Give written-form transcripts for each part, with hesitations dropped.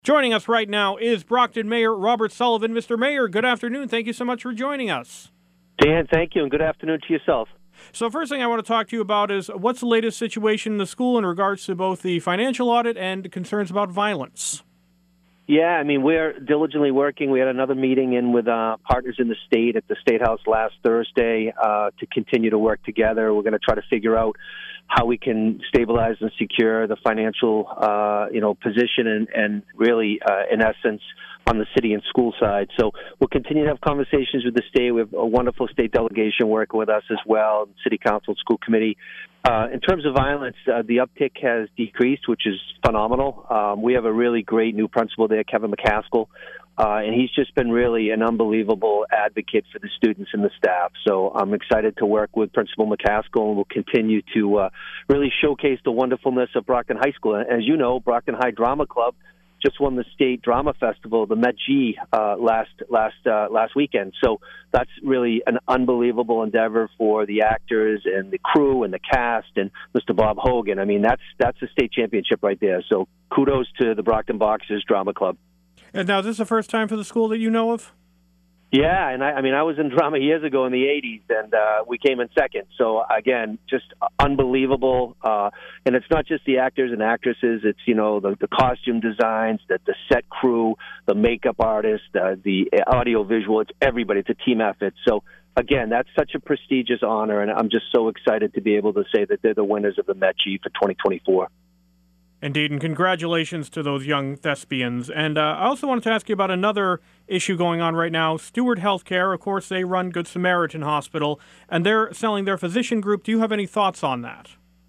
Joining us right now is Brockton Mayor Robert Sullivan. Mr. Mayor, good afternoon. Thank you so much for joining us. Dan, thank you, and good afternoon to yourself. So first thing I want to talk to you about is what's the latest situation in the school in regards to both the financial audit and concerns about violence? Yeah, I mean, we're diligently working. We had another meeting in with partners in the state at the State House last Thursday to continue to work together. We're going to try to figure out how we can stabilize and secure the financial, position and really, in essence, on the city and school side. So we'll continue to have conversations with the state. We have a wonderful state delegation working with us as well, city council, school committee. In terms of violence, the uptick has decreased, which is phenomenal. We have a really great new principal there, Kevin McCaskill, and he's just been really an unbelievable advocate for the students and the staff. So I'm excited to work with Principal McCaskill, and we'll continue to really showcase the wonderfulness of Brockton High School. As you know, Brockton High Drama Club just won the state drama festival, the Met G, last weekend. So that's really an unbelievable endeavor for the actors and the crew and the cast and Mr. Bob Hogan. I mean, that's a state championship right there. So kudos to the Brockton Boxers Drama Club. And now, is this the first time for the school that you know of? Yeah, and I was in drama years ago in the 80s, and we came in second. So, again, just unbelievable. And it's not just the actors and actresses. It's, the costume designs, the set crew, the makeup artists, the audio visual. It's everybody. It's a team effort. So, again, that's such a prestigious honor, and I'm just so excited to be able to say that they're the winners of the Met G for 2024. Indeed, and congratulations to those young thespians. And I also wanted to ask you about another issue going on right now. Steward Healthcare, of course, they run Good Samaritan Hospital, and they're selling their physician group. Do you have any thoughts on that?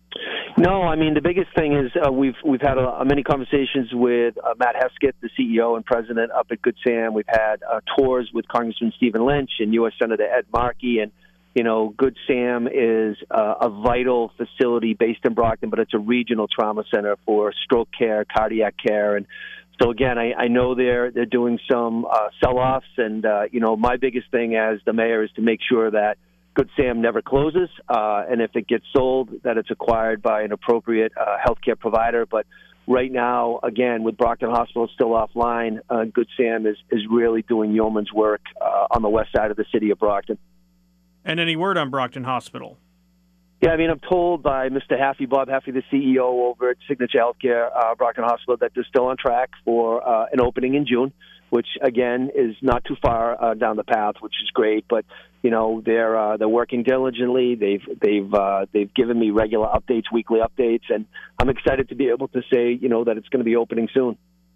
No, I mean, the biggest thing is we've had many conversations with Matt Hesketh, the CEO and president up at Good Sam. We've had tours with Congressman Stephen Lynch and U.S. Senator Ed Markey, and Good Sam is a vital facility based in Brockton, but it's a regional trauma center for stroke care, cardiac care. And so, again, I know they're doing some sell-offs. And, my biggest thing as the mayor is to make sure that Good Sam never closes. And if it gets sold, that it's acquired by an appropriate healthcare provider. But right now, again, with Brockton Hospital still offline, Good Sam is really doing yeoman's work on the west side of the city of Brockton. And any word on Brockton Hospital? Yeah, I mean, I'm told by Mr. Haffey, Bob Haffey, the CEO over at Signature Healthcare, Brockton Hospital, that they're still on track for an opening in June, which, again, is not too far down the path, which is great. But, they're working diligently. They've given me regular updates, weekly updates, and I'm excited to be able to say, that it's going to be opening soon.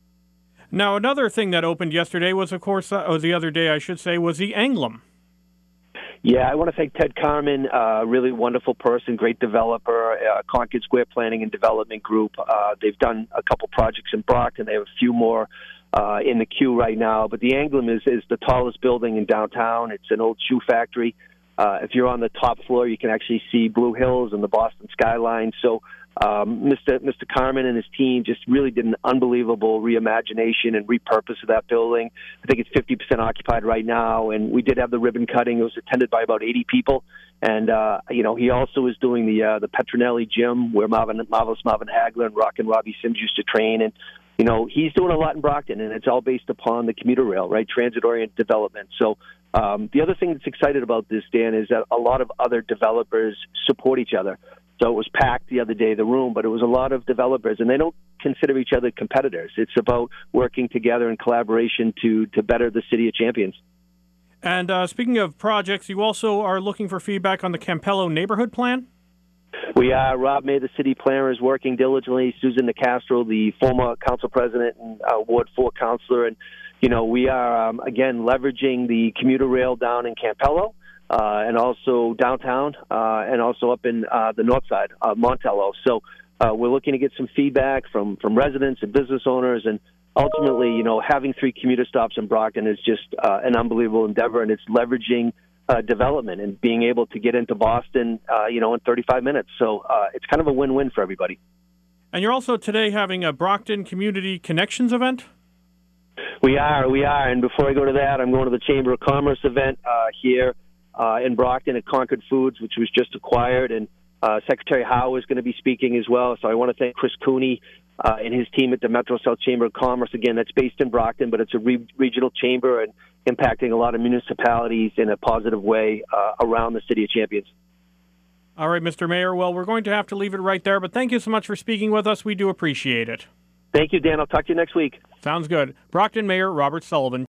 Now, another thing that opened yesterday was, of course, the other day, I should say, was the Anglum. Yeah, I want to thank Ted Carmen, really wonderful person, great developer, Concord Square Planning and Development Group. They've done a couple projects in Brockton. They have a few more in the queue right now. But the Anglum is the tallest building in downtown. It's an old shoe factory. If you're on the top floor, you can actually see Blue Hills and the Boston skyline. So Mr. Carmen and his team just really did an unbelievable reimagination and repurpose of that building. I think it's 50% occupied right now, and we did have the ribbon cutting. It was attended by about 80 people. And, he also is doing the Petronelli Gym where Marvelous Marvin Hagler and Rockin' Robbie Sims used to train. And, he's doing a lot in Brockton, and it's all based upon the commuter rail, right, transit-oriented development. So the other thing that's excited about this, Dan, is that a lot of other developers support each other. So it was packed the other day, the room, but it was a lot of developers, and they don't consider each other competitors. It's about working together in collaboration to better the city of champions. And speaking of projects, you also are looking for feedback on the Campello neighborhood plan? We are. Rob May, the city planner, is working diligently. Susan Nicastro, the former council president and Ward 4 councilor. And, we are, again, leveraging the commuter rail down in Campello. And also downtown, and also up in the north side, Montello. So we're looking to get some feedback from residents and business owners, and ultimately, having 3 commuter stops in Brockton is just an unbelievable endeavor, and it's leveraging development and being able to get into Boston, in 35 minutes. So it's kind of a win-win for everybody. And you're also today having a Brockton Community Connections event? We are. And before I go to that, I'm going to the Chamber of Commerce event here in Brockton at Concord Foods, which was just acquired, and Secretary Howe is going to be speaking as well. So I want to thank Chris Cooney and his team at the Metro South Chamber of Commerce. Again, that's based in Brockton, but it's a regional chamber and impacting a lot of municipalities in a positive way around the City of Champions. All right, Mr. Mayor. Well, we're going to have to leave it right there, but thank you so much for speaking with us. We do appreciate it. Thank you, Dan. I'll talk to you next week. Sounds good. Brockton Mayor Robert Sullivan.